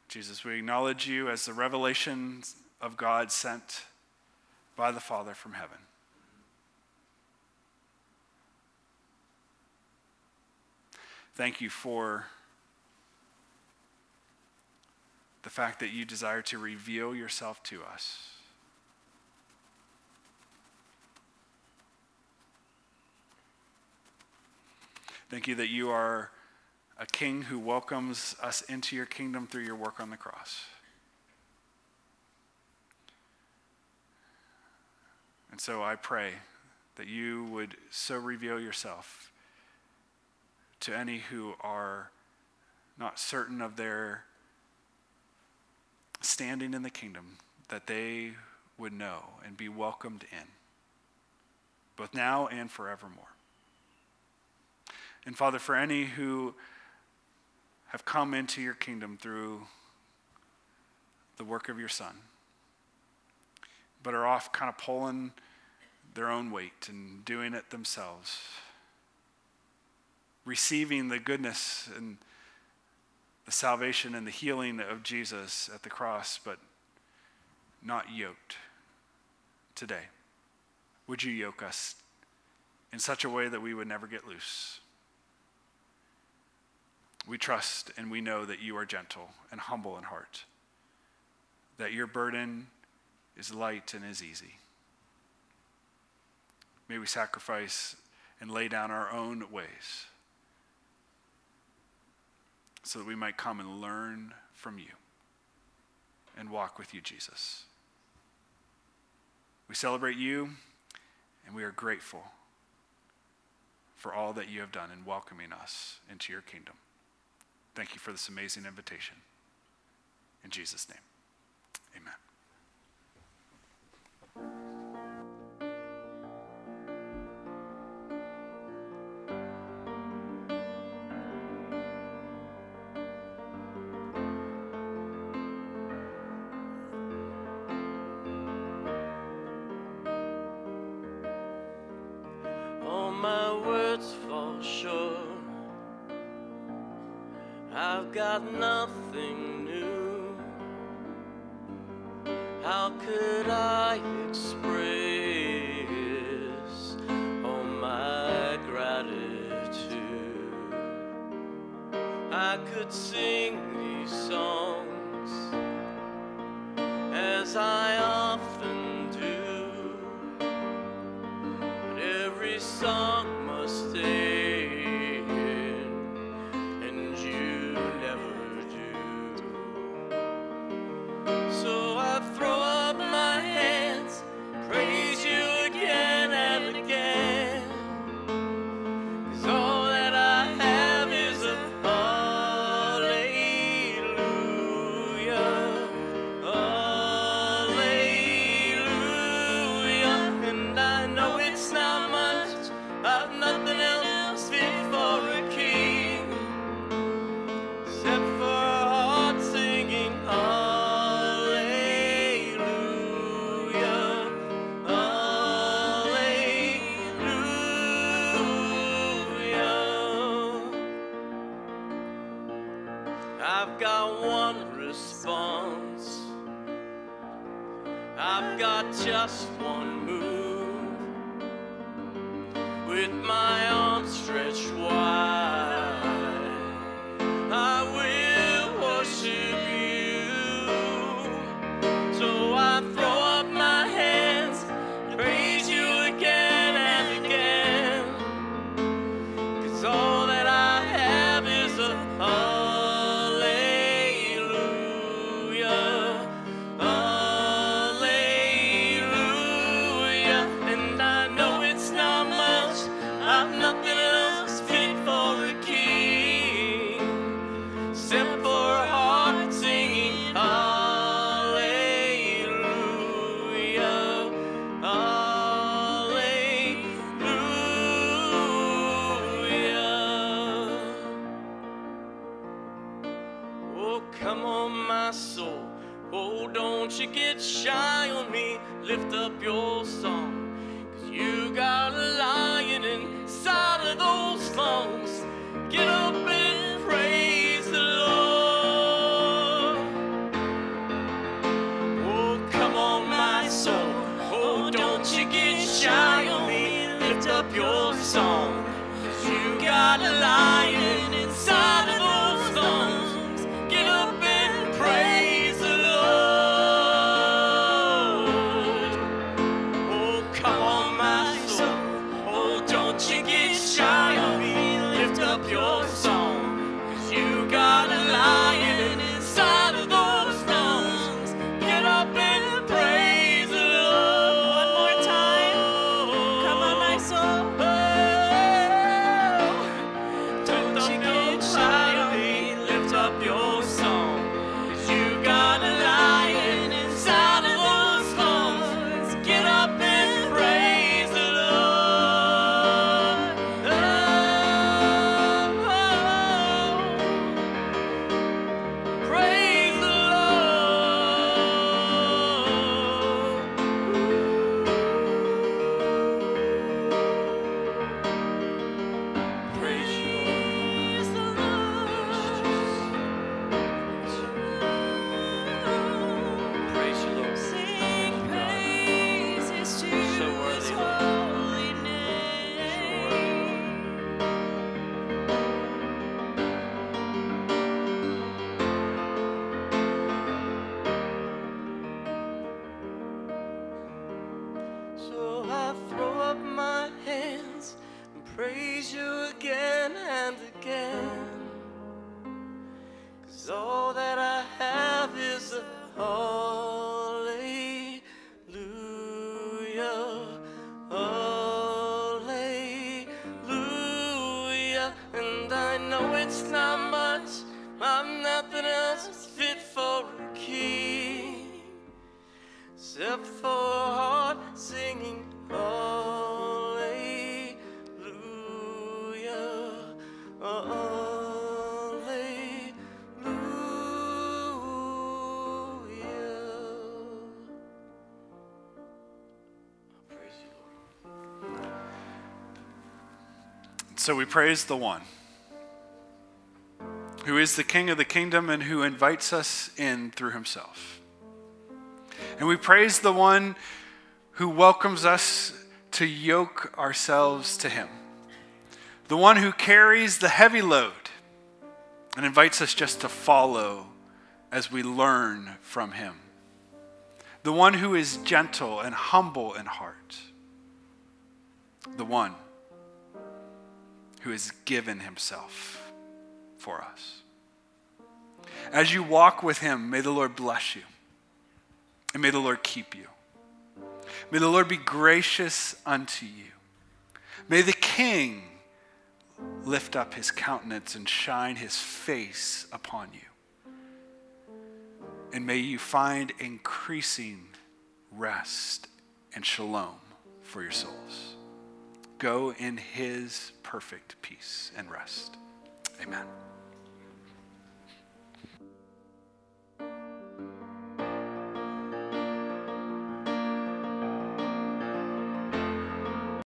Jesus, we acknowledge you as the revelation of God sent by the Father from heaven. Thank you for the fact that you desire to reveal yourself to us. Thank you that you are a king who welcomes us into your kingdom through your work on the cross. And so I pray that you would so reveal yourself to any who are not certain of their standing in the kingdom, that they would know and be welcomed in, both now and forevermore. And Father, for any who have come into your kingdom through the work of your Son, but are off kind of pulling their own weight and doing it themselves, receiving the goodness and the salvation and the healing of Jesus at the cross, but not yoked today. Would you yoke us in such a way that we would never get loose? We trust and we know that you are gentle and humble in heart, that your burden is light and is easy. May we sacrifice and lay down our own ways so that we might come and learn from you and walk with you, Jesus. We celebrate you and we are grateful for all that you have done in welcoming us into your kingdom. Thank you for this amazing invitation. In Jesus' name, amen. All my words fall short. I've got nothing new. How could I express all my gratitude? I could sing these songs as I often do, but every song must end. I've got one response. I've got just one move. With my arms stretched wide, I will worship you. So I throw up my hands, praise you again and again. 'Cause all that I have is a you get shy on me, lift up your song, 'cause you got a lion inside of those lungs. Get up and praise the Lord. song. 'Cause you got a lion inside of those lungs. Get up and praise the Lord. Oh, come on, my soul. Oh, don't you get shy on me. Lift up your song. 'Cause you got a lion inside of those lungs. Get up and praise the Lord. One more time. Come on, my soul. Don't you get shy on me. Lift up your song. 'Cause you got a lion inside of those lungs. Get up and praise the Lord. Praise the Lord. Praise you, Lord. Praise you, Lord. Sing praises to So worthy, His Lord. holy name. So I throw up my hands and praise you again and again. 'Cause all that I have is a hallelujah, hallelujah. And I know it's not much, I'm nothing else fit for a king. Except for a heart singing hallelujah, hallelujah. Praise you, Lord. So we praise the one who is the King of the kingdom and who invites us in through himself. And we praise the one who welcomes us to yoke ourselves to him. The one who carries the heavy load and invites us just to follow as we learn from him. The one who is gentle and humble in heart. The one who has given himself for us. As you walk with him, may the Lord bless you. And may the Lord keep you. May the Lord be gracious unto you. May the King lift up his countenance and shine his face upon you. And may you find increasing rest and shalom for your souls. Go in his perfect peace and rest. Amen.